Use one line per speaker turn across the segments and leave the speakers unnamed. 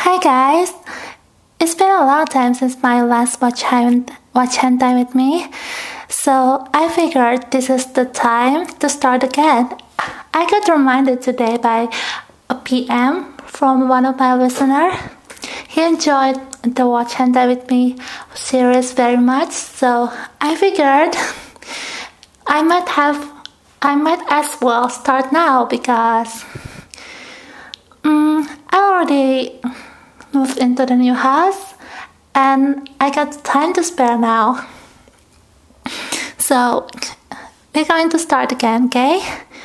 Hi guys! It's been a long time since my last watch hentai with me, so I figured this is the time to start again. I got reminded today by a PM from one of my listeners. He enjoyed the Watch Hentai with Me series very much, so I figured I might as well start now because I already moved into the new house and I got time to spare now. So we're going to start again, okay?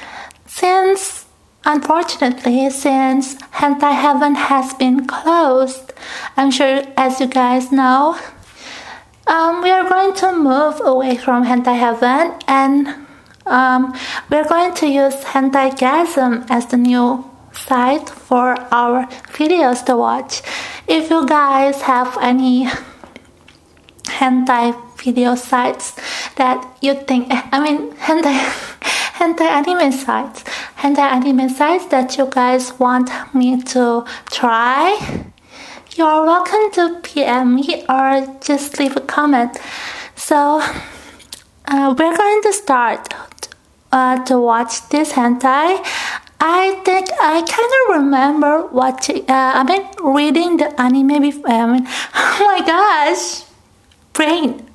Unfortunately, since Hentai Heaven has been closed, I'm sure as you guys know, we are going to move away from Hentai Heaven and we're going to use Hentaigasm as the new site for our videos to watch. If you guys have any hentai video sites that you think, hentai anime sites that you guys want me to try, you're welcome to PM me or just leave a comment. So we're going to start to watch this hentai. I think I kind of remember reading the anime before. Oh my gosh, brain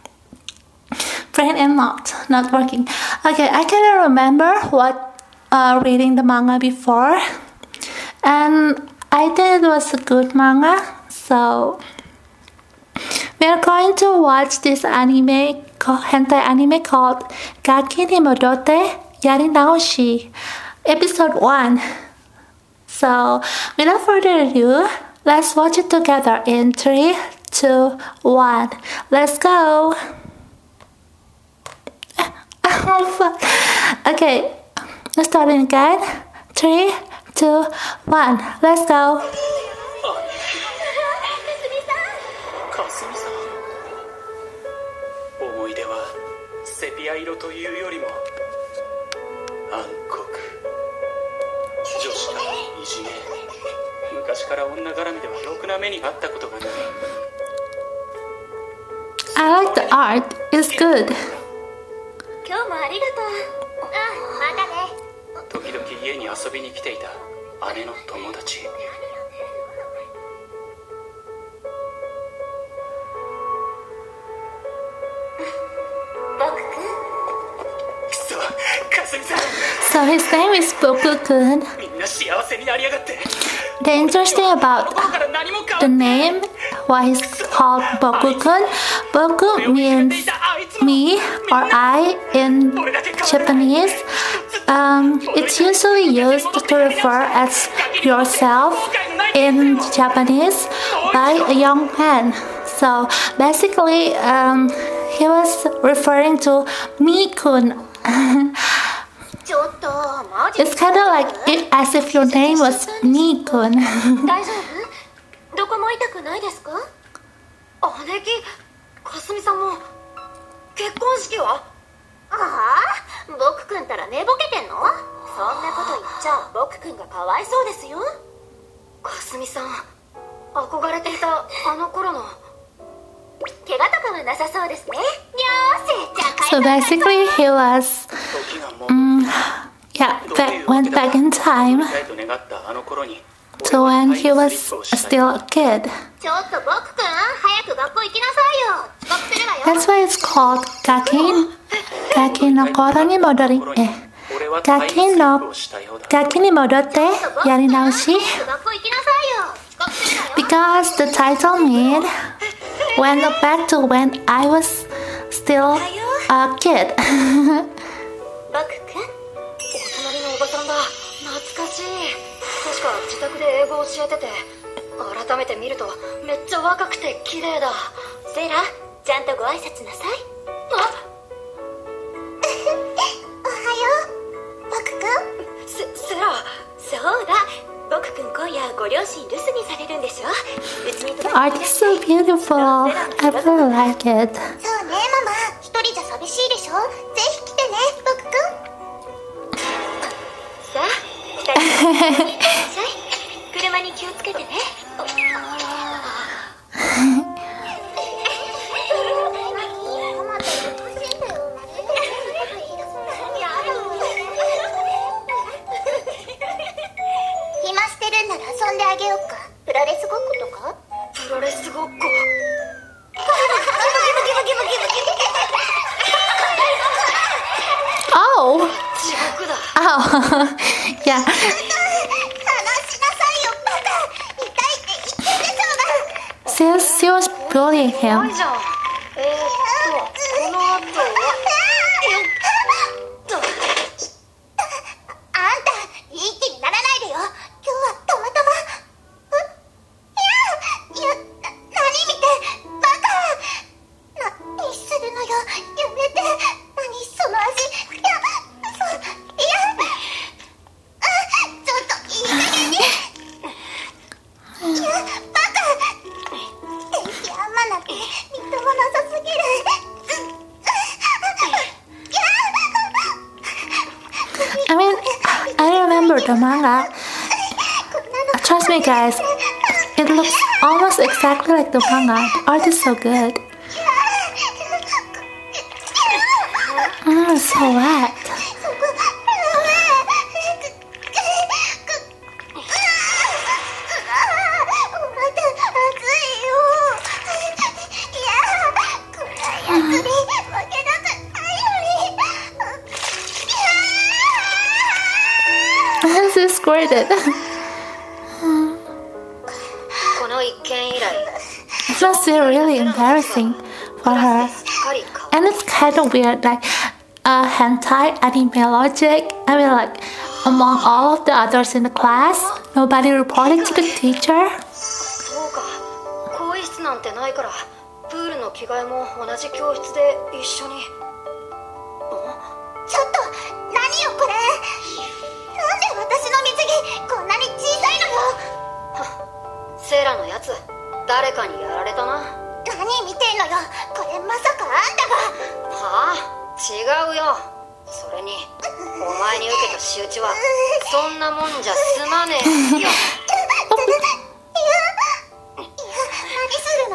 and not working. Okay, I kind of remember reading the manga before, and I think it was a good manga. So we are going to watch this hentai anime called Gaki ni Modotte Yari Naoshi, episode 1. So without further ado, let's watch it together in 3, 2, 1. Let's go. Oh fuck. Okay, let's start it again. 3, 2, 1. Let's go.
セピア色というよりも暗黒女子からいじめ昔から女絡みではろくな目にあったことがない
I like the art. It's good.
今日もありがとう。またね。
時々家に遊びに来ていた姉の友達
So his name is Boku-kun. The interesting about the name, why he's called Boku-kun, Boku means me or I in Japanese. It's usually used to refer as yourself in Japanese by a young man. So basically, he was referring to me-kun. It's kind of like as if your name was me-kun.
大丈夫？どこも痛くないですか？姉貴、かすみさんも結婚式は？ああ、僕くんたら寝ぼけてんの？そんなこと言っちゃ僕くんがかわいそうですよ。かすみさん、憧れていたあの頃の怪我とかはなさそうですね。よーし、じゃあ
So basically he was went back in time to when he was still a kid.
ちょっと僕くん、早く学校行きなさいよ。遅刻するわよ。
That's why it's called Gaki no koro ni modori Gaki ni modotte yari naoshi, because the title means went back to when I was still a kid.
僕くん、お隣のおばさんだ。懐かしい。確か自宅で英語を教えてて、改めて見るとめっちゃ若くて綺麗だ。セイラ、ちゃんとご挨拶なさい。おはよう、僕くん。セイラ、そうだ。僕くん今夜ご両親留守にされるんでしょ。うちに
The art is so beautiful. I really like it.
そうね、ママ。一人じゃ寂しいでしょ。ぜひ来てね、僕くん。さあ、二人でいらっしゃい。車に今日をつけてね。
暇してるんなら遊んであげようか。プロレスごっことか。
プロレスごっこ。
Oh!
地獄だ。
Oh! Yeah.
話しなさいよバカ。痛いって言ってるでしょうが。
She was bullying
な
him.
いじゃん。この後はよっと。
あんたいい気にならないでよ。今日はたまたま。何見てバカ。何するのよ。やめて。何その味。ちょっといい加減に。バカ。天気あんまなくてみっともなさすぎる。
I mean, I remember the manga. Trust me, guys. It looks almost exactly like the manga. The art is so good. It's so wet. She squirted.
この一件以来
It must be really embarrassing for her.
すっかり変わ
And it's kind of weird, like hentai, anime logic. I mean, like among all of the others in the class, nobody reported to the teacher.
そうか。更衣室なんてないからプールの着替えも同じ教室で一緒に。
ちょっと何よこれ。なんで私の水着こんなに小さいのよ。
セーラのやつ誰かにやられたな。
何見てんのよ。これまさかあんたが。
はあ、違うよ。それにお前に受けた仕打ちはそんなもんじゃ済まねえよ。
何するの。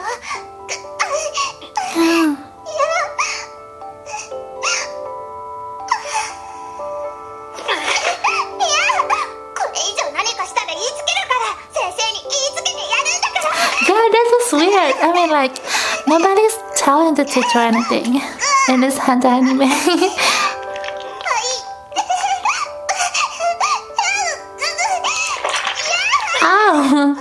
これ以上何かしたら言いつけるから。先生に言いつけてやるんだから。
Yeah, this is weird. I mean, like nobody's telling the teacher anything in this hentai anime. Ow!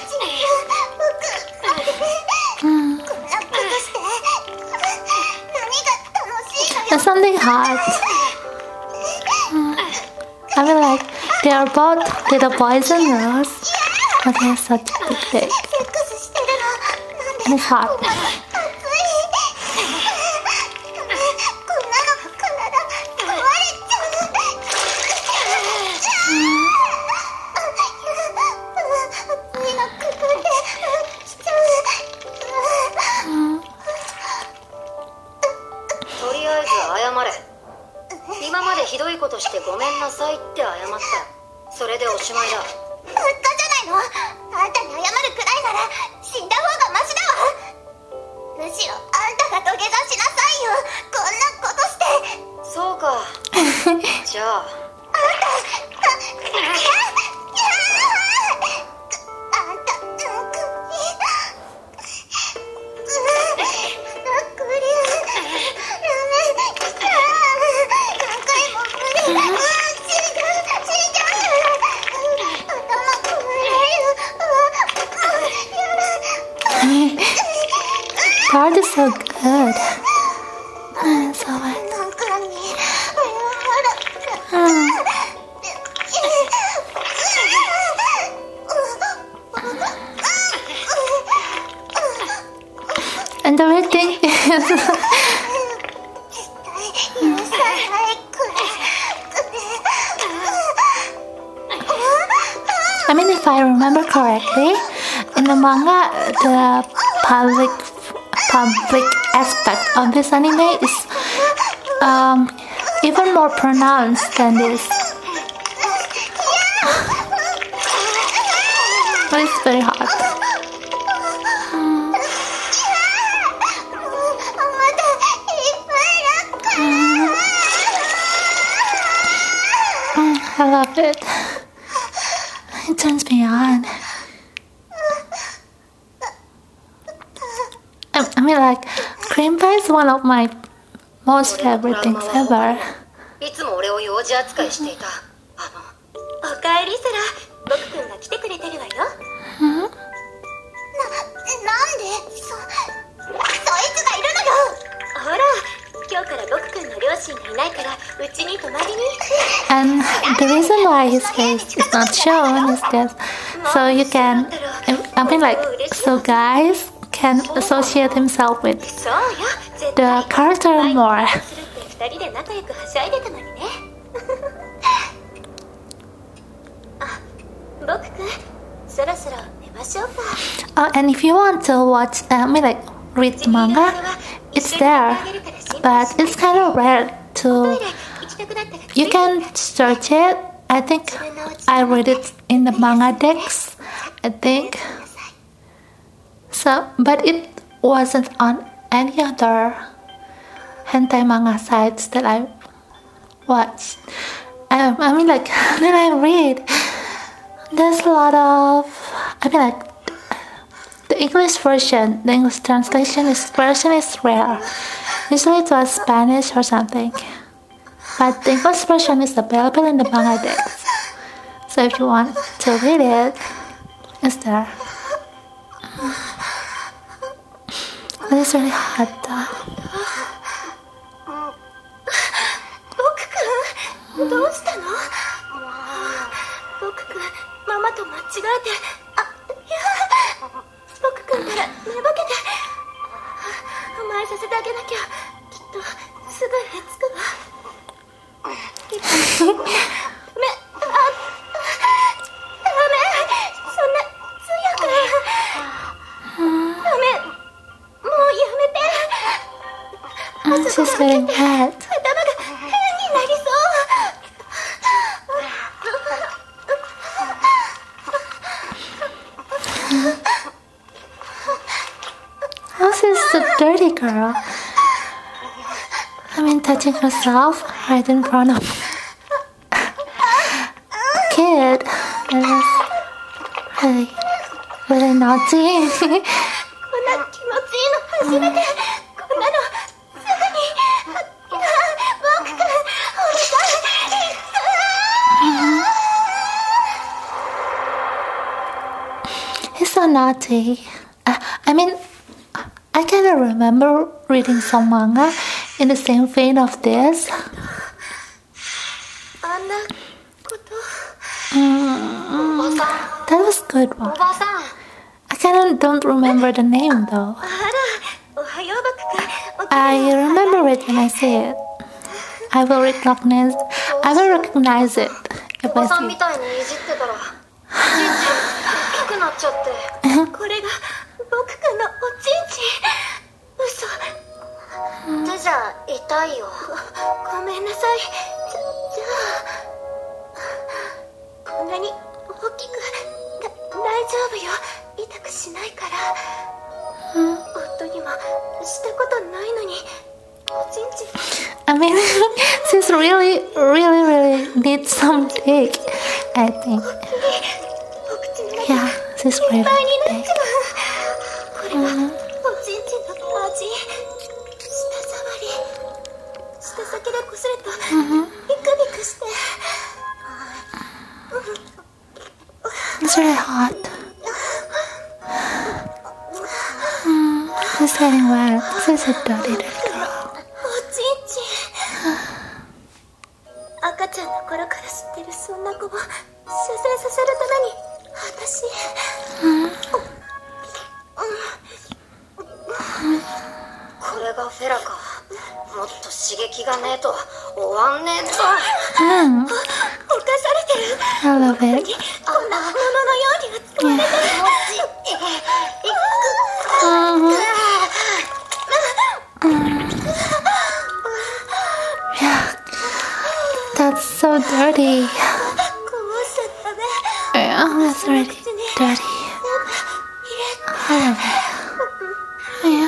There's something hot. I mean, like they are both little boys and girls, but they're such a big dick.
セックスしてるの。なんで
And it's hot.
こんなの体壊れちゃう。熱いのくるんできちゃう。
とりあえず謝れ。今までひどいことしてごめんなさいって謝った。それでおしまいだ。
バカじゃないの。あんたに謝るくらいなら死んだ方がマシだわ。むしろあんたが土下座しなさいよ。こんなことして。
そうか。じゃあ
The art is so good. So wet. And the weird thing is, I mean, if I remember correctly, in the manga, the public aspect of this anime is even more pronounced than this. But it's very hot.
まだいっぱいだから。
I love it. It turns me on. I mean, like, cream pie is one of my most favorite things ever.
いつも俺を幼児扱いしていたおかえりセラ、僕くんが来てくれてるわよ。
なんでそいつがいるのよ。ほら、今日から僕くんの両親がいないからうちに泊まりに。
And the reason why his face is not shown is that so you can, I mean, like, so guys can associate himself with
そうよ、絶
the character more.
するって二人で仲良くはしゃいでたのにね。あ、僕くん、そろそろ寝ましょうか。
Oh, and if you want to watch, I mean, like, read the manga, it's there, but it's kind of rare
トイ
to.
レ行きたくなったら
You can search it. I think I read it in the manga decks. I think so, but it wasn't on any other hentai manga sites that I watched. I mean, like, when I read, there's a lot of. I mean, like, the English version, the English translation version is rare. Usually it was Spanish or something. But the English version is available in the manga decks. So if you want to read it, it's there. But it's really hot though.
僕くん、どうしたの？僕くん、ママと間違えて、いや、僕くんから寝ぼけて、甘えさせてあげなきゃ、きっとすぐ寝つくわ。ごめん、ダメ、そんな強く、ダメ、もうやめて。
She's getting hot.
頭が変になりそう。
How's this a dirty girl? I mean, touching herself right in front of a kid. That is really, really naughty.
こんな気持ちいいの初めて。こんなのすぐに。僕くん、お願い。
He's so naughty. I mean, I kind of remember reading some manga in the same vein of this.
あんなこと。
That was good one.
おばさん。
I kind of don't remember the name though.
あら、おはよう、僕くん。
I remember it when I see it. I will recognize it if
おば
I
さ
see
んみ
it.
たいにいじってたら、ちいち大きくなっちゃって。これが僕くんのおちんちん。嘘。手じゃ痛いよ。ごめんなさい。じゃあ、こんなに大きく大丈夫よ。痛くしないから。夫にもしたことないのに、おちんちん。
I mean, she's really needs some dick, I think.
お口の中
Yeah, she's
いっぱい
really
になっ
big.
ちゃう。これがおちんちんの味。舌触り。舌先でこするとビクビクして。
It's really hot. She's getting wet. She's a dirty girl.
おちんちん。赤ちゃんの頃から知ってるそんな子を射精させるために私。これがフェラか。もっと刺激がねえと終わんねえぞ。犯されてる。
I love it.
こんなもののように扱われてる。
Yeah, that's so dirty.
こぼしちゃったね。
Yeah, that's really dirty. love it. Yeah.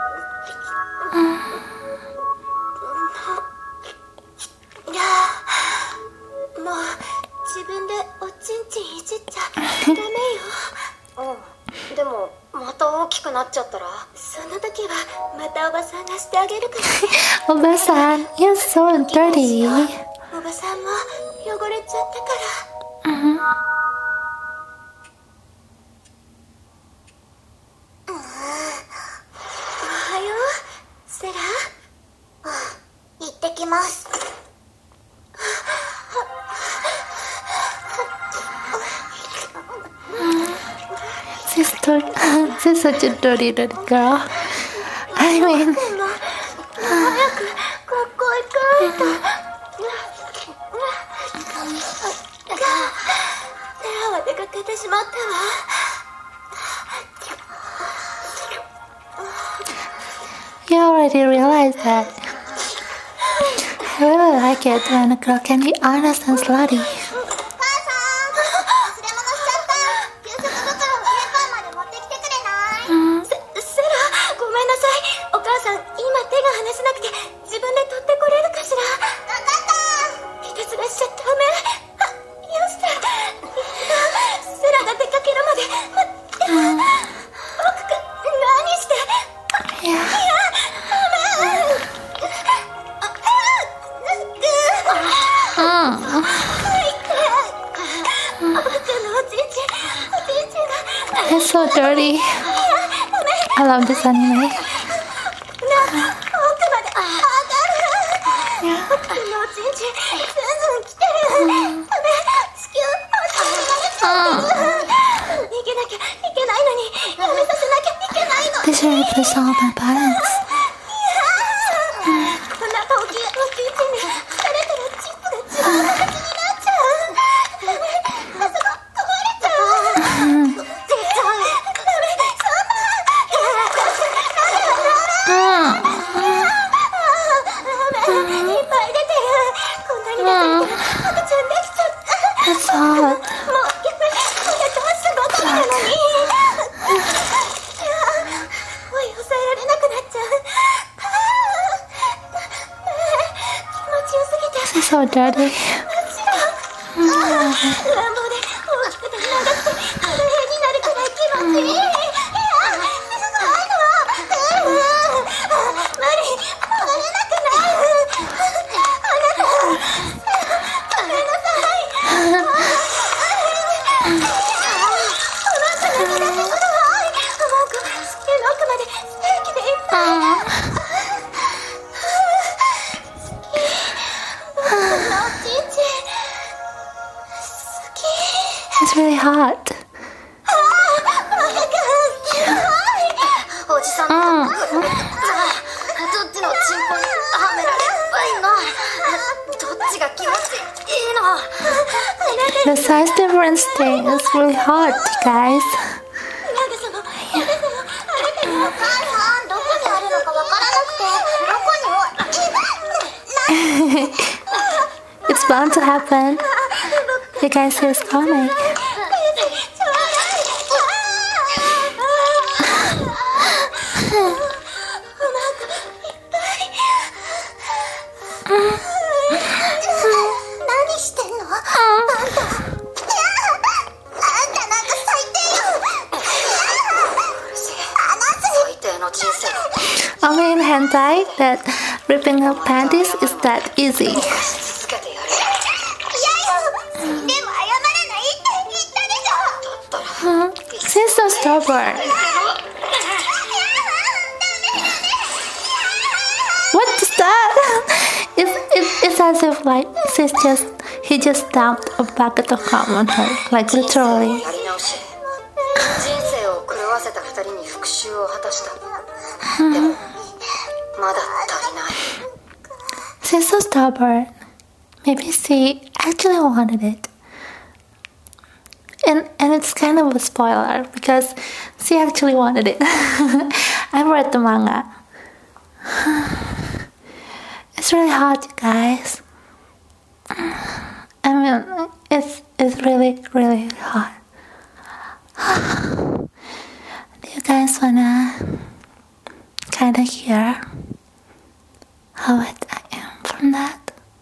Mm. でもまた大きくなっちゃったらその時はまたおばさんがしてあげるから
Oba-san, you're so dirty.
おばさんも汚れちゃったから
Mhm.
おはようセラ
行ってきます。
She's such a dirty little girl. I mean,
早く学校行かないとセラは出かけてしまったわ
you already realized that. I really like it when a girl can be honest and slutty.
母さん、忘れ物しちゃった。給食袋を玄関まで持ってきてくれない？
セラごめんなさいお母さん今手が離せなくて自分で取ってこれるかしら
わかった。
いたずらしちゃダメよしセラが出かけるまで僕くん何して
Yeah.
僕のおちんちんが
It's so dirty. I love this anime.
奥まで上がる僕のおちんちんずんずん来てるダメ地球落ちてる逃げなきゃいけないのにやめさせなきゃいけないの
This really puts all my balance.
こんな大きいおちんちんに疲れたらチップが自分の口になっちゃうダメあそこ壊れちゃう絶対ダメそんな いっぱい出てるこんなに出てる赤ちゃんできちゃった
That's hot.
もうやめどうすばかりなのにおい抑えられなくなっちゃう気持ちよすぎて
This is so dirty.
乱暴で大きくて長くて腹辺になるくらい気持ちいいいやすごいの無理戻れなくなるあなたごめんなさいお腹が出てくるわもう子宮の奥までステーキでいっぱい僕のおちんちん
It's really hot.
おじさんどっちのチンポにはめらればいいのどっちが気持ちいいの
The size difference thing is really hot, guys.
お母さん、どこにあるのかわからなくて、どこに
It's bound to happen. You guys see it's coming. I mean, hentai that ripping up panties is that easy.
続けてやる
でも謝らないって言ったでしょ。
だったら
She's so stubborn. What is that? It's as if like he just dumped a bucket of cum on her, like literally.
やり直し人生を狂わせた二人に復讐を果たしたでもまだ足りない
She's so stubborn. Maybe she actually wanted it. And it's kind of a spoiler because she actually wanted it. I've read the manga. It's really hot, you guys. I mean, it's really, really hot. Do you guys guys wanna kinda hear how wet I am from that?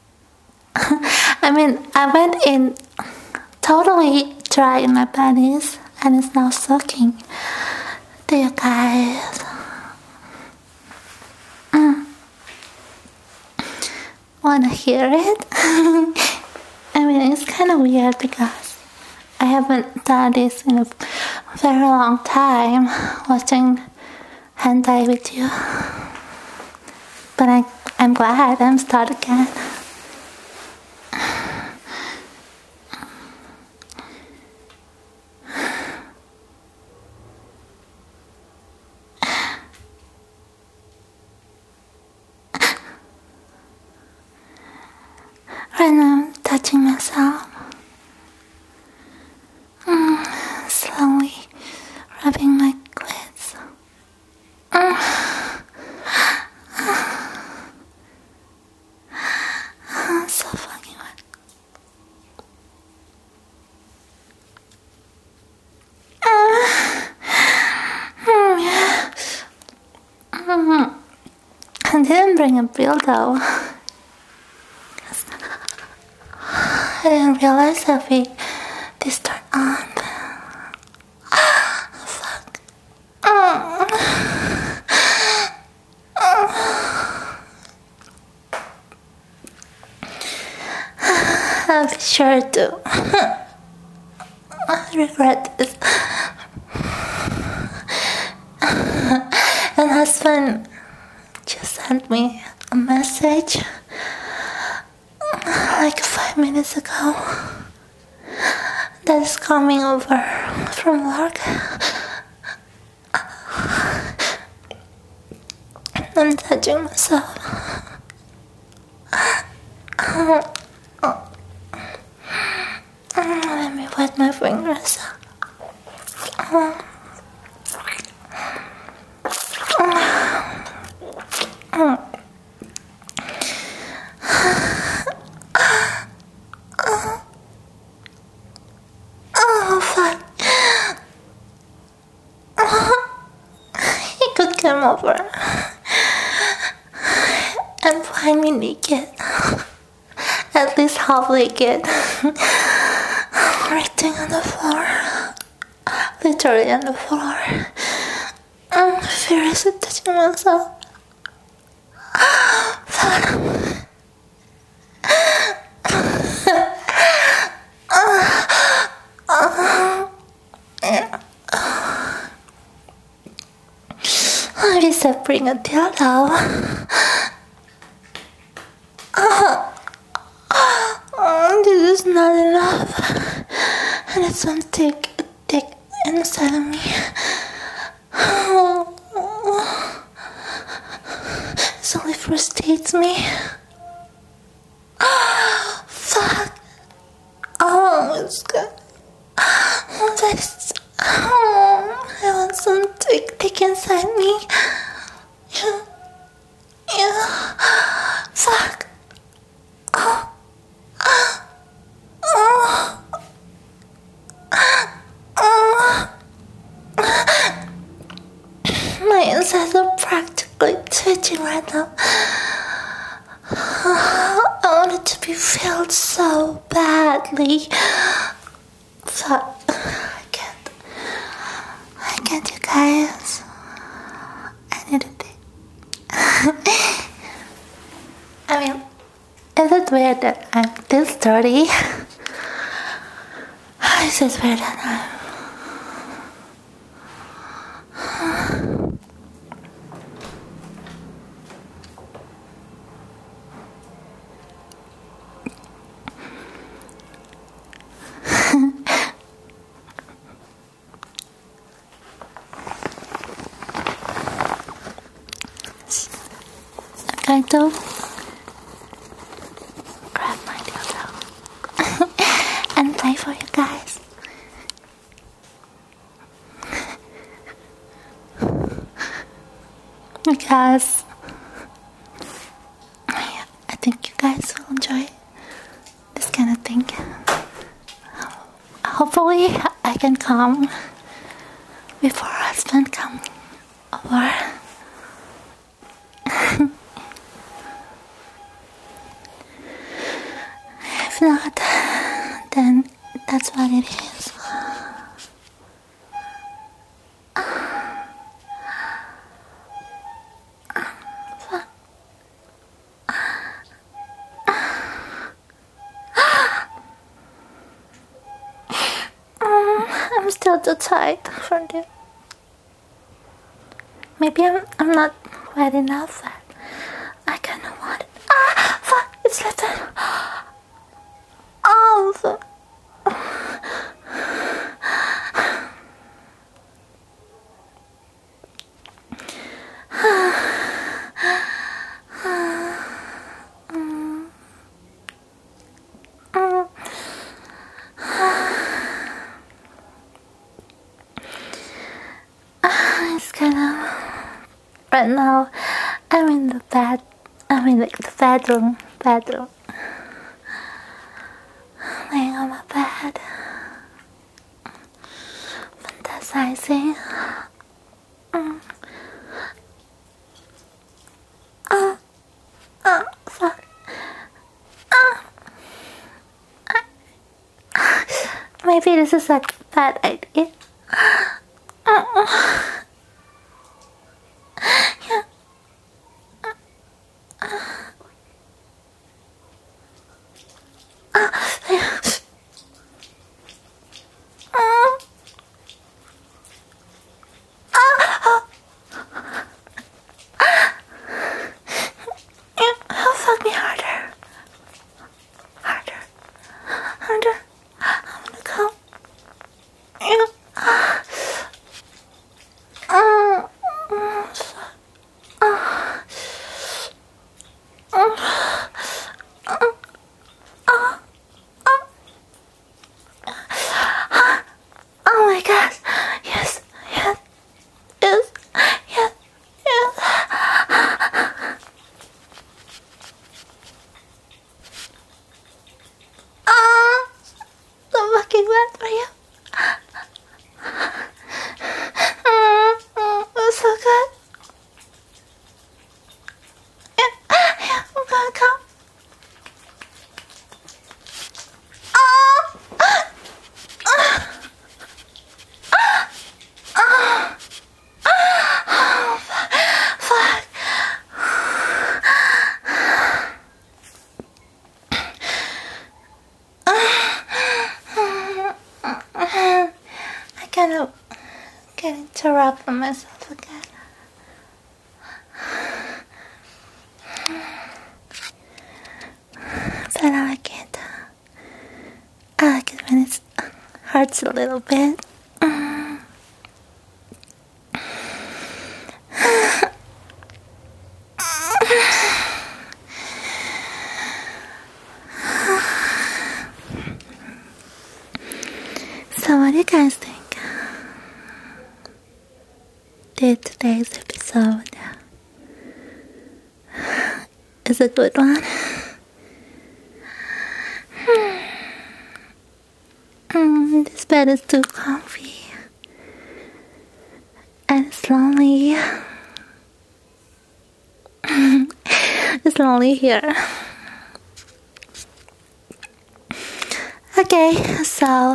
I mean, I went in totally dry in my panties and it's now soaking. Do you guys wanna hear it? I mean, it's kind of weird because I haven't done this in a very long time, watching hentai with you. But I'm glad I'm started again. Right now I'm touching myself. Slowly rubbing my clits. So fucking wet. I didn't bring a dildo. I didn't realize that this turned on. Fuck. I'll be sure to regret this. And husband just sent me a message like 5 minutes ago that is coming over from work. I'm touching myself. Let me wet my fingers. He could come over and find me naked, at least half naked, resting on the floor, literally on the floor. I'm furiously touching myself. I just have to bring a dildo. This is not enough. And it's one thick inside of me. It only frustrates me. Fuck. Oh, it's good. I want some thick inside me. Yeah. Fuck. My insides are practically twitching right now. I want it to be filled so badly. Fuck. I can't, you guys. I need a dick. I mean, is it weird that I'm this dirty? Is it weird that I'm... I'm going to grab my dildo and play for you guys. Because I think you guys will enjoy this kind of thing. Hopefully I can come before husband comes over. If not, then that's what it is. I'm still too tight for this. Maybe I'm not wet enough. I kind of want it. Fuck! It's lifted. Oh, fuck. It's kind of right now. I'm in the bed. I'm in like the bedroom. Laying on my bed, fantasizing. Fuck. Maybe this is a bad idea. Fuck me harder. I wanna come. Oh my god. Yes. So fucking bad for you. So good. Yeah, I'm gonna come. Fuck. I kind of getting too rough on myself again. But I like it. I like it when it hurts a little bit. So what do you guys think? Did today's episode is a good one? This bed is too comfy and it's lonely. It's lonely here. Okay, so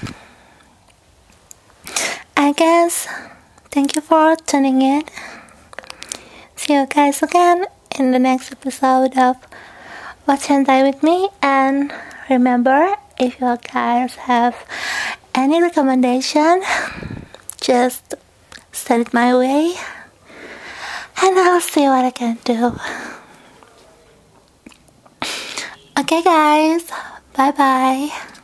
I guess thank you for tuning in. See you guys again in the next episode of Watch Hentai with me. And remember, if you guys have any recommendation, just send it my way and I'll see what I can do. Okay guys, bye bye.